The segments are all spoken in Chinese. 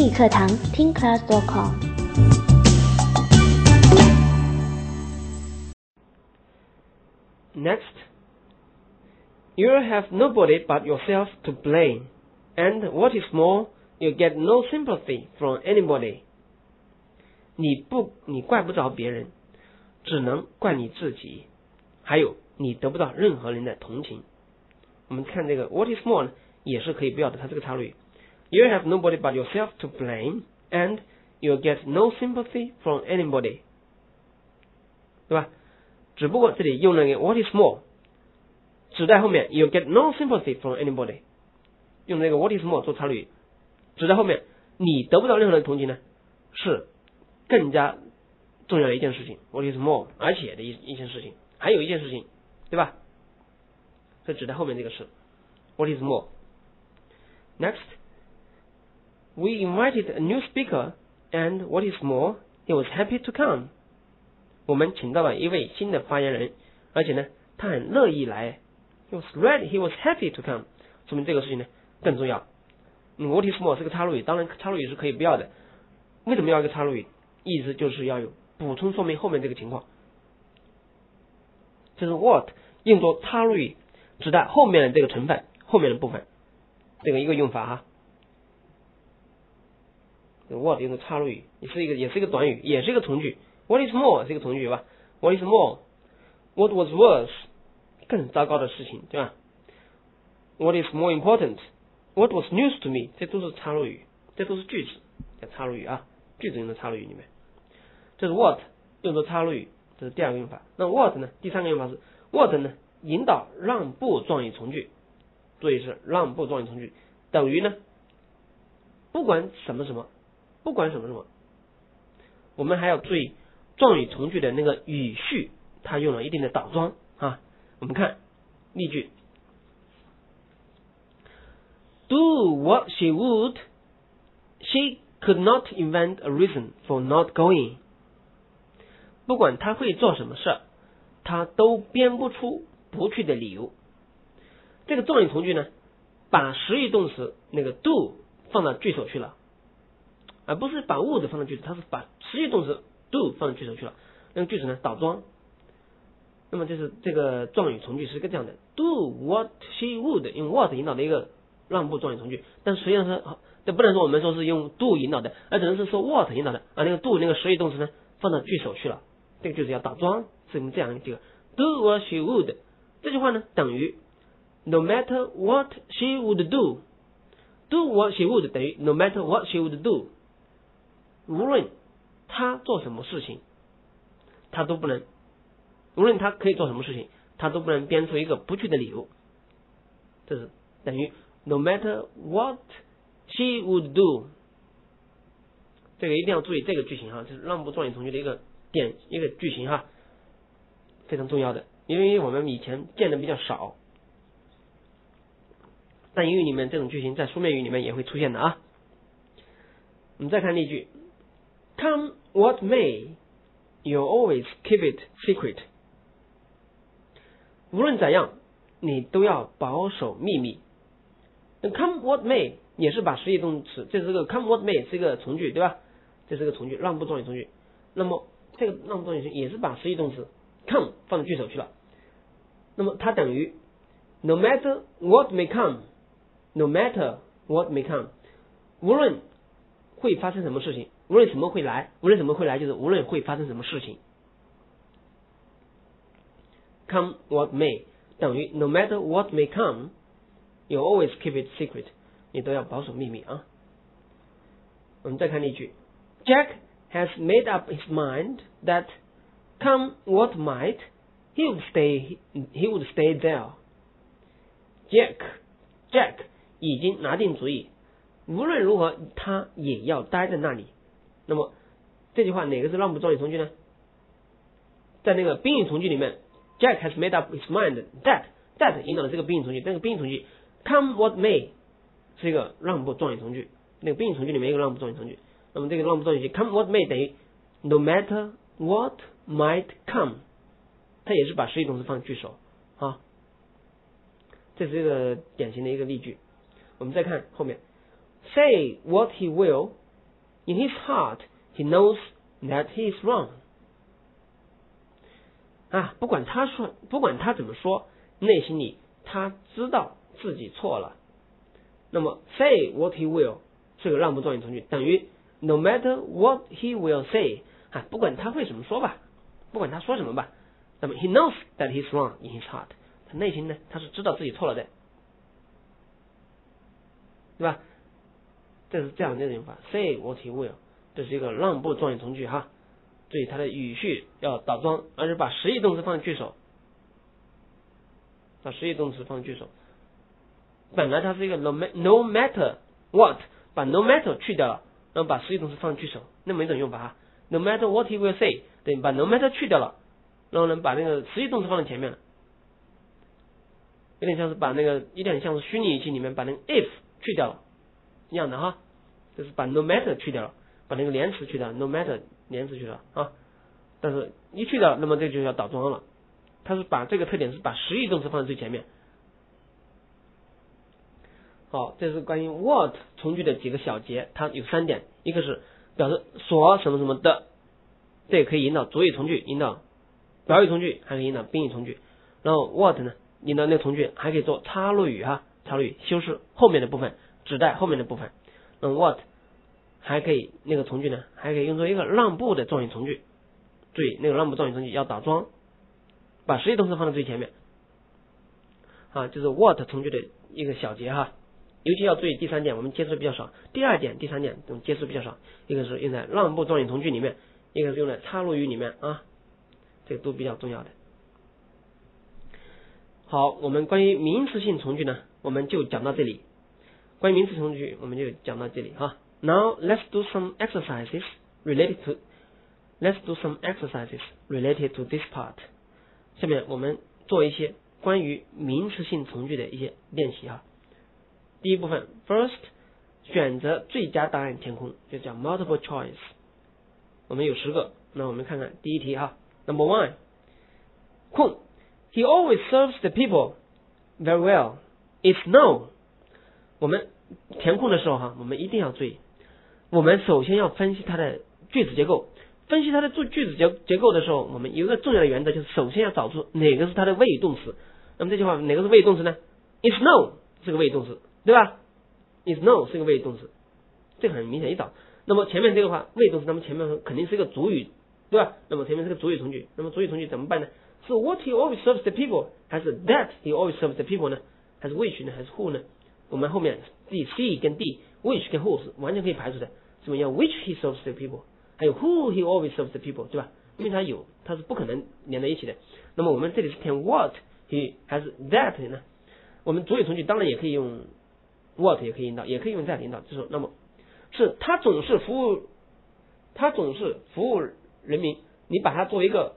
英语课堂听 class.com。 Next, you have nobody but yourself to blame, and what is more, you get no sympathy from anybody. 你怪不着别人，只能怪你自己。还有，你得不到任何人的同情。我们看这个 what is more 呢，也是可以不要的，它这个插入语。You have nobody but yourself to blame, and you get no sympathy from anybody. 对吧？只不过这里用了个 what is more， 指代后面 you get no sympathy from anybody， 用这个 what is more 做插入语，指代后面你得不到任何人的同情呢，是更加重要的一件事情。what is more， 而且的一件事情，还有一件事情，对吧？这指代后面这个事 what is more。 Next, we invited a new speaker, and what is more, he was happy to come. 我们请到了一位新的发言人，而且呢，他很乐意来。He was happy to come， 说明这个事情呢更重要。what is more 是个插入语，当然插入语是可以不要的。为什么要一个插入语？意思就是要有补充说明后面这个情况。就是 what 用作插入语，指代后面的这个成分，后面的部分，这个一个用法哈。what 用作插入语，也是一个短语，也是一个从句。What is more 是一个从句吧 ？What is more? What was worse? 更糟糕的事情，对吧 ？What is more important? What was news to me? 这都是插入语，这都是句子叫插入语啊，句子用的插入语里面，这是 what 用作插入语，这是第二个用法。那 what 呢？第三个用法是 what 呢？引导让步状语从句，注意是让步状语从句，等于呢，不管什么什么，不管什么什么，我们还要注意。状语从句的那个语序，它用了一定的倒装啊。我们看例句 ：Do what she would, she could not invent a reason for not going. 不管她会做什么事，她都编不出不去的理由。这个状语从句呢，把实义动词那个 do 放到句首去了，而不是把 would 放到句首，它是把实义动词do 放到句首去了，那个句子呢倒装。那么就是这个状语从句是个这样的 ：do what she would， 用 what 引导的一个让步状语从句，但实际上是这不能说我们说是用 do 引导的，而只能是说 what 引导的，而那个 do 那个实义动词呢放到句首去了，这个句子要倒装，是我们这样一个 do what she would。这句话呢等于 no matter what she would do，do what she would 等于 no matter what she would do， 无论他做什么事情，他都不能，无论他可以做什么事情，他都不能编出一个不去的理由。这是等于 no matter what she would do。这个一定要注意这个句型哈，这是让步状语从句的一个句型哈，非常重要的，因为我们以前见的比较少，但英语里面这种句型在书面语里面也会出现的啊。我们再看例句 ：Come what may, you always keep it secret. 无论怎样，你都要保守秘密。Come what may 也是把实义动词，这是个 come what may 是一个从句，对吧？这是个从句，让步状语从句。那么这个让步状语也是把实义动词 come 放到句首去了。那么它等于 no matter what may come, no matter what may come， 无论会发生什么事情，无论什么会来，无论什么会来就是无论会发生什么事情。Come what may 等于 no matter what may come, you always keep it secret， 你都要保守秘密啊。我们再看例句 ：Jack has made up his mind that come what might, he would stay there. Jack 已经拿定主意，无论如何他也要待在那里。那么这句话哪个是让步状语从句呢？在那个宾语从句里面 ，Jack has made up his mind that 引导的这个宾语从句，那个宾语从句 come what may 是一个让步状语从句，那个宾语从句里面有一个让步状语从句。那么这个让步状语句 come what may 等于 no matter what might come， 它也是把实义动词放句首啊。这是一个典型的一个例句。我们再看后面 ，say what he will, In his heart, he knows that he is wrong. 不管他怎么说，内心里他知道自己错了。那么 say what he will 是个让步状语从句，等于 no matter what he will say 不管他会怎么说吧，不管他说什么吧，那么 he knows that he is wrong in his heart， 他内心呢他是知道自己错了的，对吧？这是这样的用法 say what he will， 这是一个让步状语从句注意它的语序要倒装，而是把实义动词放在句首，本来它是一个 no matter what， 把 no matter 去掉了，然后把实义动词放在句首，那么一种用法no matter what he will say， 对，把 no matter 去掉了，然后呢把那个实义动词放在前面了，有点像是虚拟语气里面把那个 if 去掉了一样的就是把 no matter 去掉了，把那个连词去掉了 no matter 连词去掉了但是一去掉，那么这就要倒装了，它是把这个特点是把实义动词放在最前面。好，这是关于 what 从句的几个小节，它有3点，一个是表示所什么什么的，这也可以引导主语从句，引导表语从句，还可以引导宾语从句。然后 what 呢，引导那个从句还可以做插入语插入语修饰后面的部分，指代后面的部分。那么 what 还可以那个从句呢，还可以用作一个让步的状语从句。注意那个让步状语从句要倒装，把实义动词放在最前面。这是 what 从句的一个小节尤其要注意第3点，我们接触的比较少。第3点我们接触比较少，一个是用在让步状语从句里面，一个是用在插入语里面这个都比较重要的。好，我们关于名词性从句呢，我们就讲到这里。关于名词从句，我们就讲到这里Now let's do some exercises related to this part. 下面我们做一些关于名词性从句的一些练习第一部分 ，first 选择最佳答案填空，就叫 multiple choice。我们有10个，那我们看看第一题Number 1， 空 He always serves the people very well. It's no。我们填空的时候我们一定要注意，我们首先要分析它的句子结构。分析它的句子结构的时候，我们有一个重要的原则，就是首先要找出哪个是它的谓语动词。那么这句话哪个是谓语动词呢？ It's no 是个谓语动词，对吧？ It's no 是个谓语动词，这个很明显一找。那么前面这个话谓语动词，那么前面肯定是一个主语，对吧？那么前面是个主语从句，那么主语从句怎么办呢？是 what he always serves the people 还是 that he always serves the people 呢？还是 which 呢？还是 who 呢？我们后面 C 跟 D which 跟 who 是完全可以排除的，什么叫 which he serves the people， 还有 who he always serves the people， 对吧？因为它是不可能连在一起的。那么我们这里是填 what he 还是 that 呢？我们主语从句当然也可以用 what 也可以引导，也可以用 that 引导，就是那么是他总是服务人民，你把它作为一个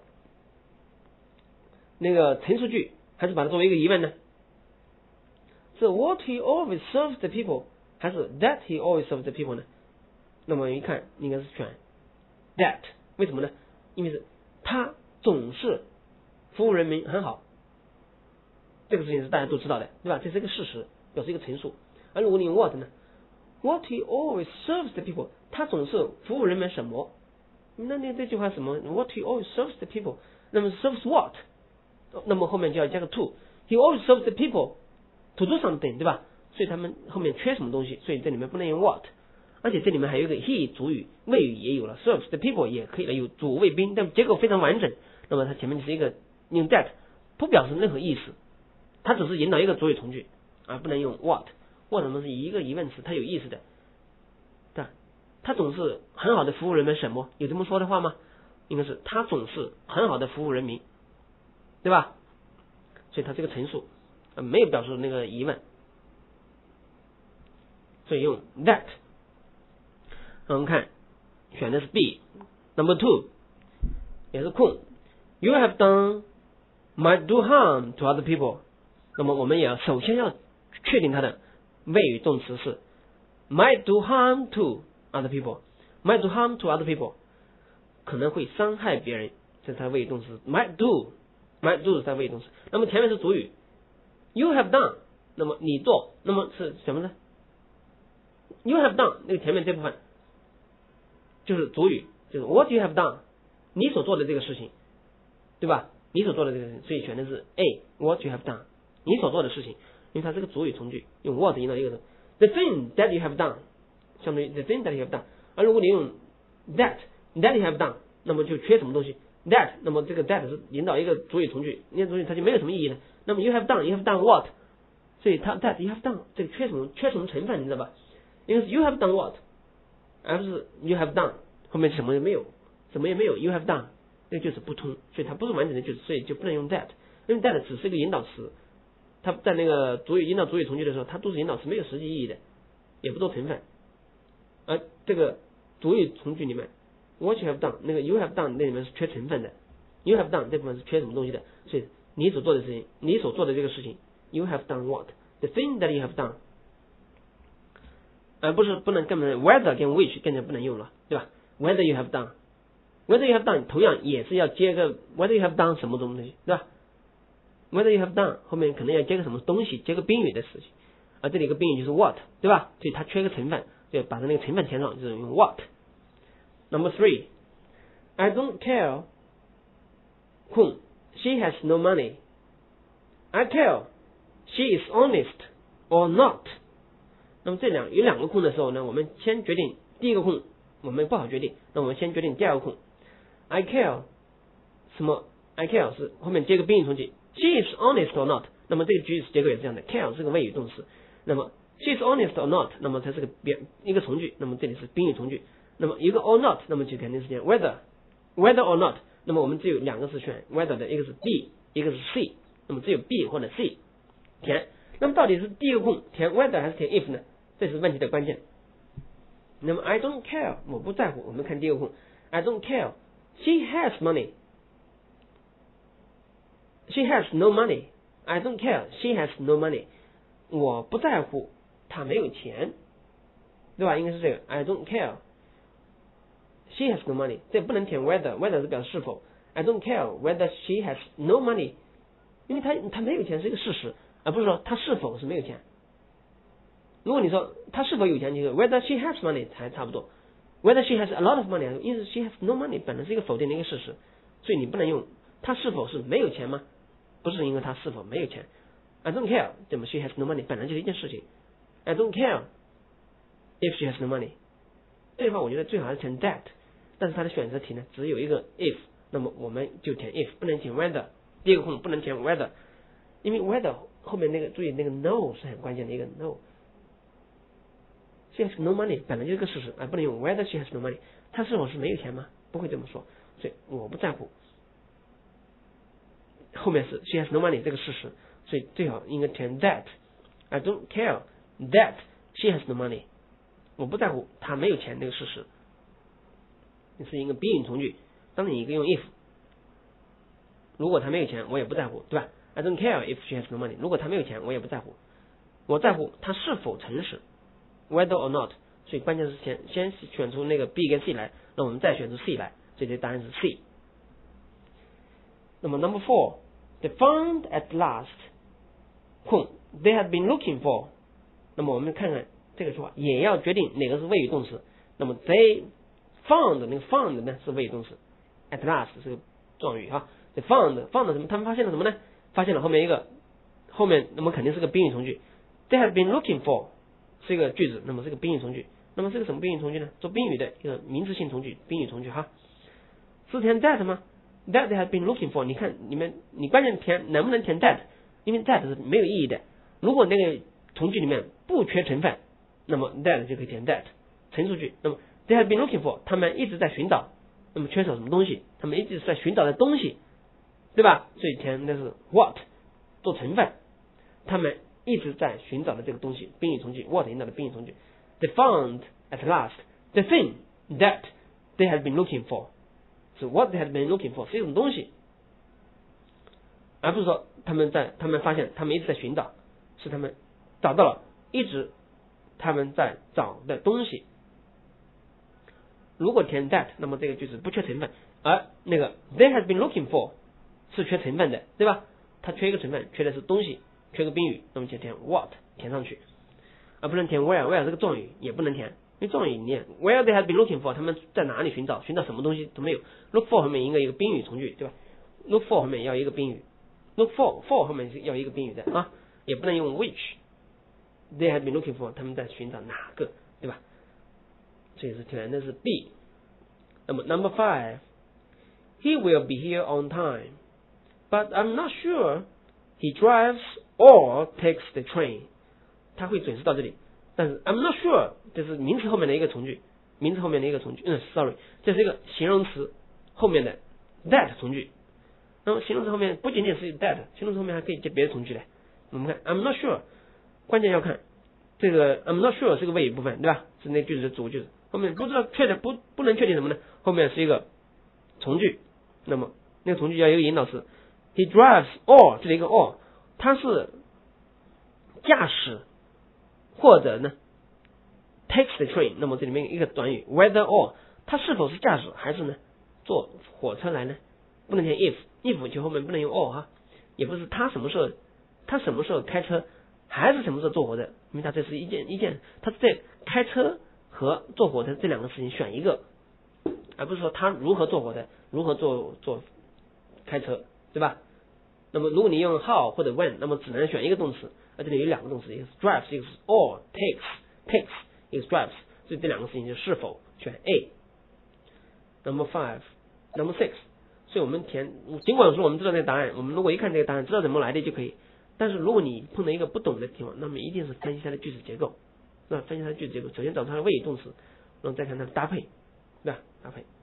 那个陈述句，还是把它作为一个疑问呢？是 what he always serves the people 还是 that he always serves the people 呢？那么一看应该是选 that， 为什么呢？因为是他总是服务人民很好，这个事情是大家都知道的，对吧？这是一个事实，表示一个陈述。而如果你用 what 呢？ What he always serves the people， 他总是服务人民什么？那这句话什么 ？What he always serves the people， 那么 serves what？ 那么后面就要加个 to。He always serves the people to do something， 对吧？所以他们后面缺什么东西？所以这里面不能用 what。而且这里面还有一个 he 主语，谓语也有了 ，serves the people 也可以了，有主谓宾，但结构非常完整。那么它前面就是一个用 that， 不表示任何意思，它只是引导一个主语从句，而不能用 what。what 是一个疑问词，它有意思的，对吧？他总是很好的服务人民什么？有这么说的话吗？应该是他总是很好的服务人民，对吧？所以它这个陈述没有表示那个疑问，所以用 that。我们看选的是 B。Number 2也是空 You have done might do harm to other people。 那么我们也首先要确定它的谓语动词是 might do harm to other people。 might do harm to other people 可能会伤害别人，这是它谓语动词 might do 是它谓语动词。那么前面是主语 You have done， 那么你做，那么是什么呢？ You have done 那个前面这部分就是主语，就是 what you have done， 你所做的这个事情，对吧？你所做的这个事情，所以选的是 A what you have done， 你所做的事情，因为它是个主语从句，用 what 引导一个 the thing that you have done， 相当于 the thing that you have done。而如果你用 that you have done， 那么就缺什么东西 that， 那么这个 that 是引导一个主语从句，那主语它就没有什么意义了。那么 you have done what， 所以它 that you have done 这个缺什么成分，你知道吧？因为是 you have done what， 而不是 you have done 后面什么也没有 you have done， 这个句子不通，所以它不是完整的句子，所以就不能用 that， 因为 that 只是一个引导词，它在那个引导主语从句的时候，它都是引导词，没有实际意义的，也不做成分。而这个主语从句里面 what you have done 那个 you have done 那里面是缺成分的， you have done 这部分是缺什么东西的，所以你所做的事情，你所做的这个事情 you have done what the thing that you have done， 而不是根本 whether 跟 which 根本不能用了，对吧？ whether you have done 同样也是要接个 whether you have done 什么东西，对吧？ whether you have done 后面可能要接个什么东西，接个宾语的事情，而这里一个宾语就是 what， 对吧？所以它缺个成分，就把它那个成分填上，就是用 what。 Number 3 I don't care whom she has no money. I care she is honest or not。 那么有两个空的时候呢，我们先决定第一个空我们不好决定，那我们先决定第二个空。 I care 什么 I care 是后面接个宾语从句， she is honest or not， 那么这个句子结构也是这样的， care 是个谓语动词，那么 she is honest or not， 那么它是一个从句，那么这里是宾语从句，那么一个 or not， 那么就肯定是这样 whether or not， 那么我们只有两个是选 whether 的，一个是 B 一个是 C， 那么只有 B 或者 C 填。那么到底是第一个空填 whether 还是填 if 呢？这是问题的关键。那么 I don't care 我不在乎，我们看第一个空 I don't care she has money she has no money I don't care she has no money， 我不在乎她没有钱，对吧？应该是这个 I don't care she has no money， 这不能填 whether 是表示是否， I don't care whether she has no money， 因为她没有钱是一个事实，而不是说她是否是没有钱。如果你说她是否有钱，就是 whether she has money 才差不多， whether she has a lot of money， 因为 she has no money 本来是一个否定的一个事实，所以你不能用她是否是没有钱吗？不是因为她是否没有钱。 I don't care 怎么 she has no money 本来就是一件事情， I don't care if she has no money， 这句话我觉得最好是填 that， 但是它的选择题呢只有一个 if， 那么我们就填 if， 不能填 whether， 第二个空不能填 whether， 因为 whether 后面那个注意那个 no 是很关键的一个 no， she has no money 本来就是个事实，而不能用 whether she has no money， 她是否是没有钱吗？不会这么说，所以我不在乎，后面是 she has no money 这个事实，所以最好应该填 that， I don't care that she has no money， 我不在乎她没有钱这个事实，是一个宾语从句，当你一个用 if， 如果她没有钱我也不在乎，对吧？ I don't care if she has no money， 如果她没有钱我也不在乎，我在乎她是否诚实 whether or not， 所以关键是先选出那个 B 跟 C 来，那我们再选出 C 来，所以这答案是 C。 那么 Number 4 They found at last whom they had been looking for， 那么我们看看这个说法也要决定哪个是谓语动词，那么 they found 那个 found 呢是谓语动词， at last 是个状语啊。they found 什么？他们发现了什么呢？发现了后面那么肯定是个宾语从句， they had been looking for 是一个句子，那么是个宾语从句，那么是个什么宾语从句呢？做宾语的一个名词性从句，宾语从句哈。是填 that 吗？ that they had been looking for， 你看你关键填能不能填 that， 因为 that 是没有意义的，如果那个从句里面不缺成分，那么 that 就可以填 that 陈述句。那么 they had been looking for 他们一直在寻找，那么缺少什么东西？他们一直在寻找的东西，对吧？所以填的是 what 做成分，他们一直在寻找的这个东西，宾语从句 what 引导的宾语从句。 They found at last the thing that they had been looking for， 是 what they had been looking for 是一种东西，而不是说他们发现他们一直在寻找，是他们找到了一直他们在找的东西。如果填 that， 那么这个句子不缺成分，而那个 they had been looking for 是缺成分的，对吧？它缺一个成分，缺的是东西，缺个宾语，那么就填 what 填上去，而不能填 where 是个状语，也不能填， 因为重点念 where they had been looking for， 他们在哪里寻找什么东西都没有。look for 后面应该有一个宾语从句，对吧 ？look for 后面要一个宾语 ，look for 后面是要一个宾语的啊，也不能用 which。They had been looking for， 他们在寻找哪个，对吧？这也是填的是 B。那么 Number 5， He will be here on time, but I'm not sure he drives or takes the train。他会准时到这里，但是 I'm not sure 这是名词后面的一个从句，sorry， 这是一个形容词后面的 that 从句。那么形容词后面不仅仅是 that， 形容词后面还可以接别的从句来。我们看 I'm not sure。关键要看这个 I'm not sure 是个谓语部分，对吧？是那句子的主句子，后面不知道确定不能确定什么呢？后面是一个从句，那么那个从句要有一个引导词 ，He drives or 这里一个 or， 他是驾驶或者呢 takes the train， 那么这里面一个短语 whether or， 他是否是驾驶还是呢坐火车来呢？不能填 if 就后面不能用 or 哈，也不是他什么时候开车。还是什么时候坐火车？因为它这是一件，它是在开车和坐火车这两个事情选一个，而不是说他如何坐火车，如何坐开车，对吧？那么如果你用 how 或者 when， 那么只能选一个动词，而这里有两个动词，一个是 drives， 一个是 or takes， 一个是 drives， 所以这两个事情就是否选 A。Number 5，Number 6， 所以我们填，尽管说我们知道这个答案，我们如果一看这个答案知道怎么来的就可以。但是如果你碰到一个不懂的地方，那么一定是分析它的句子结构，是吧？分析它的句子结构，首先找出它的谓语动词，然后再看它的搭配，对吧？搭配。